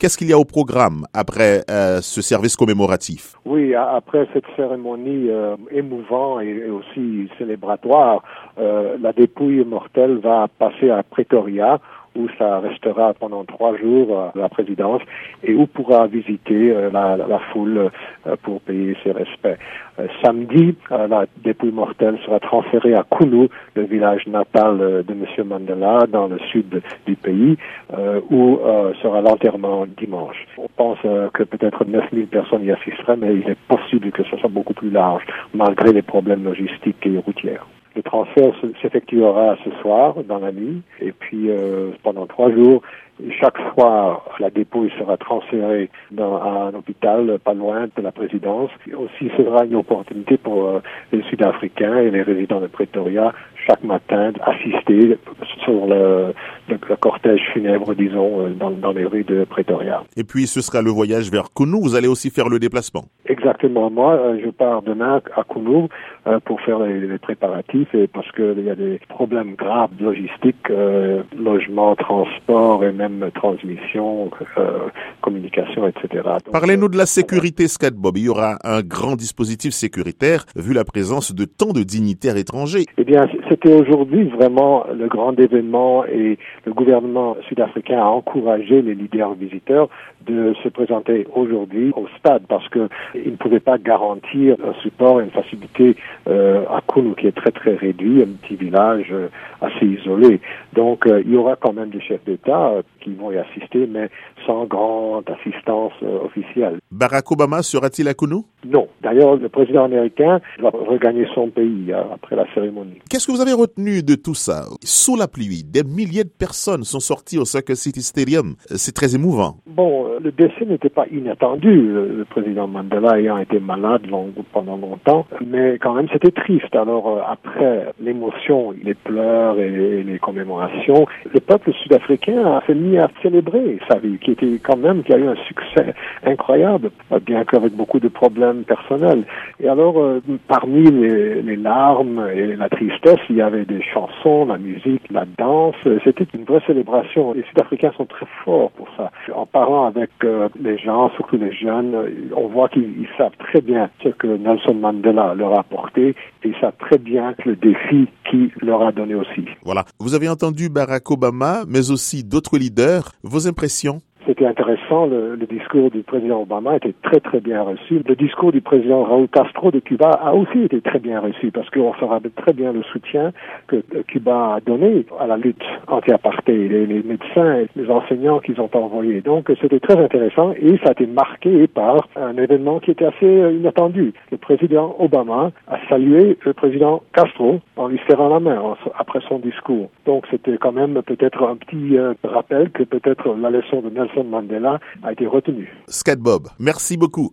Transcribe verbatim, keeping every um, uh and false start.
Qu'est-ce qu'il y a au programme après euh, ce service commémoratif? Oui, après cette cérémonie euh, émouvante et, et aussi célébratoire, euh, la dépouille mortelle va passer à Pretoria, où ça restera pendant trois jours à la présidence et où pourra visiter euh, la, la, la foule euh, pour payer ses respects. Euh, samedi, euh, la dépouille mortelle sera transférée à Kunu, le village natal euh, de M. Mandela, dans le sud du pays, euh, où euh, sera l'enterrement dimanche. On pense euh, que peut-être neuf mille personnes y assisteraient, mais il est possible que ce soit beaucoup plus large, malgré les problèmes logistiques et routiers. Le transfert s'effectuera ce soir, dans la nuit, et puis euh, pendant trois jours, chaque soir, la dépouille sera transférée dans à un hôpital pas loin de la présidence. Aussi, ce sera une opportunité pour euh, les Sud-Africains et les résidents de Pretoria, chaque matin, d'assister sur le, le, le cortège funèbre, disons, dans, dans les rues de Pretoria. Et puis, ce sera le voyage vers Kunu. Vous allez aussi faire le déplacement. Exactement. Moi, euh, je pars demain à Kunu euh, pour faire les, les préparatifs et parce que il y a des problèmes graves logistiques, euh, logement, transport et même transmission, euh, communication, et cetera. Donc, parlez-nous de la sécurité, Scat Bob. Il y aura un grand dispositif sécuritaire vu la présence de tant de dignitaires étrangers. Eh bien, c'était aujourd'hui vraiment le grand événement et le gouvernement sud-africain a encouragé les leaders visiteurs de se présenter aujourd'hui au stade parce que ils ne pouvaient pas garantir un support et une facilité euh, à Kunu qui est très très réduit, un petit village euh, assez isolé. Donc euh, il y aura quand même des chefs d'État euh, qui vont y assister, mais sans grande assistance euh, officielle. Barack Obama sera-t-il à Kunu? Non. D'ailleurs, le président américain va regagner son pays euh, après la cérémonie. Qu'est-ce que vous avez retenu de tout ça? Sous la pluie, des milliers de personnes sont sorties au Circle City Stadium. C'est très émouvant. Bon, le décès n'était pas inattendu, le président Mandela ayant été malade long, pendant longtemps, mais quand même c'était triste. Alors euh, après l'émotion, les pleurs et les commémorations, le peuple sud-africain s'est mis à célébrer sa vie, qui était quand même, qui a eu un succès incroyable, bien qu'avec beaucoup de problèmes personnels. Et alors, euh, parmi les, les larmes et la tristesse, il y avait des chansons, la musique, la danse. C'était une vraie célébration. Les Sud-Africains sont très forts pour ça. En parlant avec euh, les gens, surtout les jeunes, on voit qu'ils savent très bien ce que Nelson Mandela leur a apporté et ils savent très bien le défi qu'il leur a donné aussi. Voilà. Vous avez entendu Barack Obama, mais aussi d'autres leaders. Vos impressions? C'était intéressant, le, le discours du président Obama était très très bien reçu. Le discours du président Raúl Castro de Cuba a aussi été très bien reçu parce qu'on se rappelle très bien le soutien que Cuba a donné à la lutte anti-apartheid, les, les médecins et les enseignants qu'ils ont envoyés. Donc c'était très intéressant et ça a été marqué par un événement qui était assez inattendu. Le président Obama a salué le président Castro en lui serrant la main après son discours. Donc c'était quand même peut-être un petit euh, rappel que peut-être la leçon de Nelson Mandela a été retenu. Scat Bob, merci beaucoup.